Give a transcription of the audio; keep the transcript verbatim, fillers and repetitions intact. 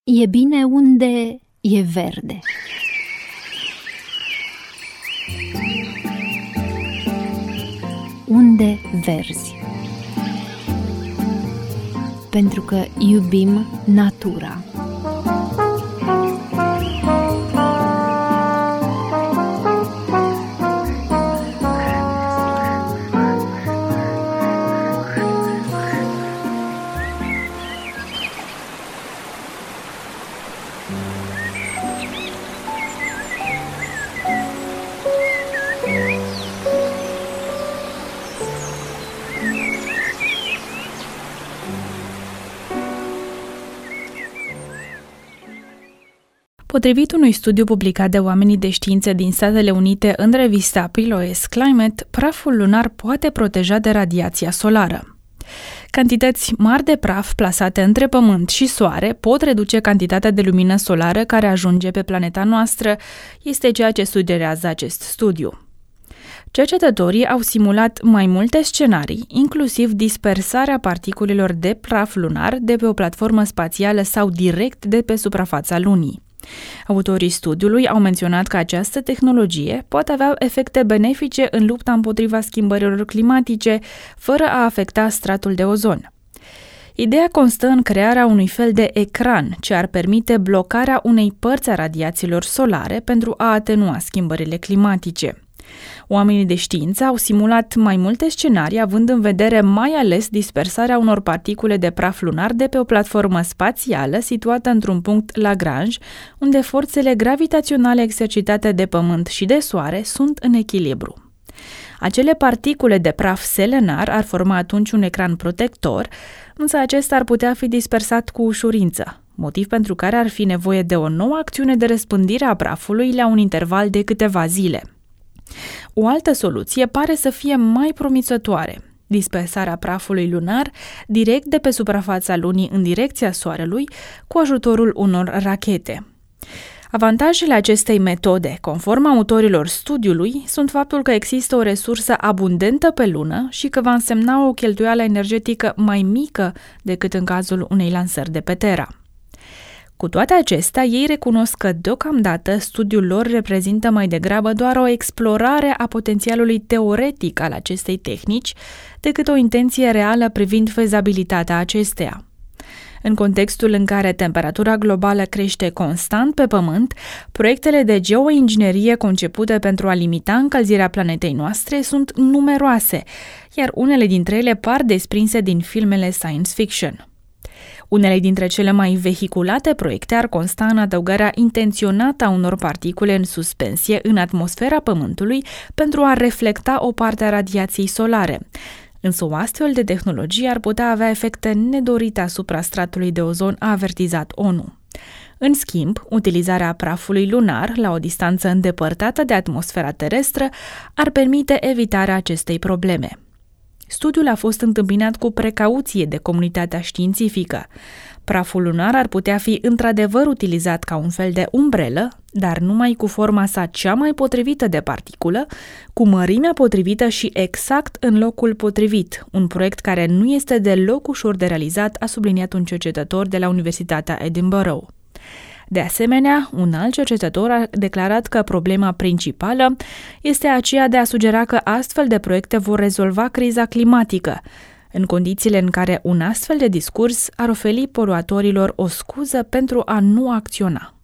E bine unde e verde. Unde verzi. Pentru că iubim natura. Potrivit unui studiu publicat de oamenii de știință din Statele Unite în revista P L O S Climate, praful lunar poate proteja de radiația solară. Cantități mari de praf plasate între Pământ și Soare pot reduce cantitatea de lumină solară care ajunge pe planeta noastră, este ceea ce sugerează acest studiu. Cercetătorii au simulat mai multe scenarii, inclusiv dispersarea particulelor de praf lunar de pe o platformă spațială sau direct de pe suprafața Lunii. Autorii studiului au menționat că această tehnologie poate avea efecte benefice în lupta împotriva schimbărilor climatice, fără a afecta stratul de ozon. Ideea constă în crearea unui fel de ecran ce ar permite blocarea unei părți a radiațiilor solare pentru a atenua schimbările climatice. Oamenii de știință au simulat mai multe scenarii, având în vedere mai ales dispersarea unor particule de praf lunar de pe o platformă spațială situată într-un punct Lagrange, unde forțele gravitaționale exercitate de Pământ și de Soare sunt în echilibru. Acele particule de praf selenar ar forma atunci un ecran protector, însă acesta ar putea fi dispersat cu ușurință, motiv pentru care ar fi nevoie de o nouă acțiune de răspândire a prafului la un interval de câteva zile. O altă soluție pare să fie mai promițătoare: dispersarea prafului lunar direct de pe suprafața Lunii în direcția Soarelui cu ajutorul unor rachete. Avantajele acestei metode, conform autorilor studiului, sunt faptul că există o resursă abundentă pe Lună și că va însemna o cheltuială energetică mai mică decât în cazul unei lansări de pe Terra. Cu toate acestea, ei recunosc că, deocamdată, studiul lor reprezintă mai degrabă doar o explorare a potențialului teoretic al acestei tehnici, decât o intenție reală privind fezabilitatea acesteia. În contextul în care temperatura globală crește constant pe Pământ, proiectele de geoinginerie concepute pentru a limita încălzirea planetei noastre sunt numeroase, iar unele dintre ele par desprinse din filmele science fiction. Unele dintre cele mai vehiculate proiecte ar consta în adăugarea intenționată a unor particule în suspensie în atmosfera Pământului pentru a reflecta o parte a radiației solare. Însă o astfel de tehnologie ar putea avea efecte nedorite asupra stratului de ozon, a avertizat O N U. În schimb, utilizarea prafului lunar la o distanță îndepărtată de atmosfera terestră ar permite evitarea acestei probleme. Studiul a fost întâmpinat cu precauție de comunitatea științifică. Praful lunar ar putea fi într-adevăr utilizat ca un fel de umbrelă, dar numai cu forma sa cea mai potrivită de particulă, cu mărimea potrivită și exact în locul potrivit, un proiect care nu este deloc ușor de realizat, a subliniat un cercetător de la Universitatea Edinburgh. De asemenea, un alt cercetător a declarat că problema principală este aceea de a sugera că astfel de proiecte vor rezolva criza climatică, în condițiile în care un astfel de discurs ar oferi poluatorilor o scuză pentru a nu acționa.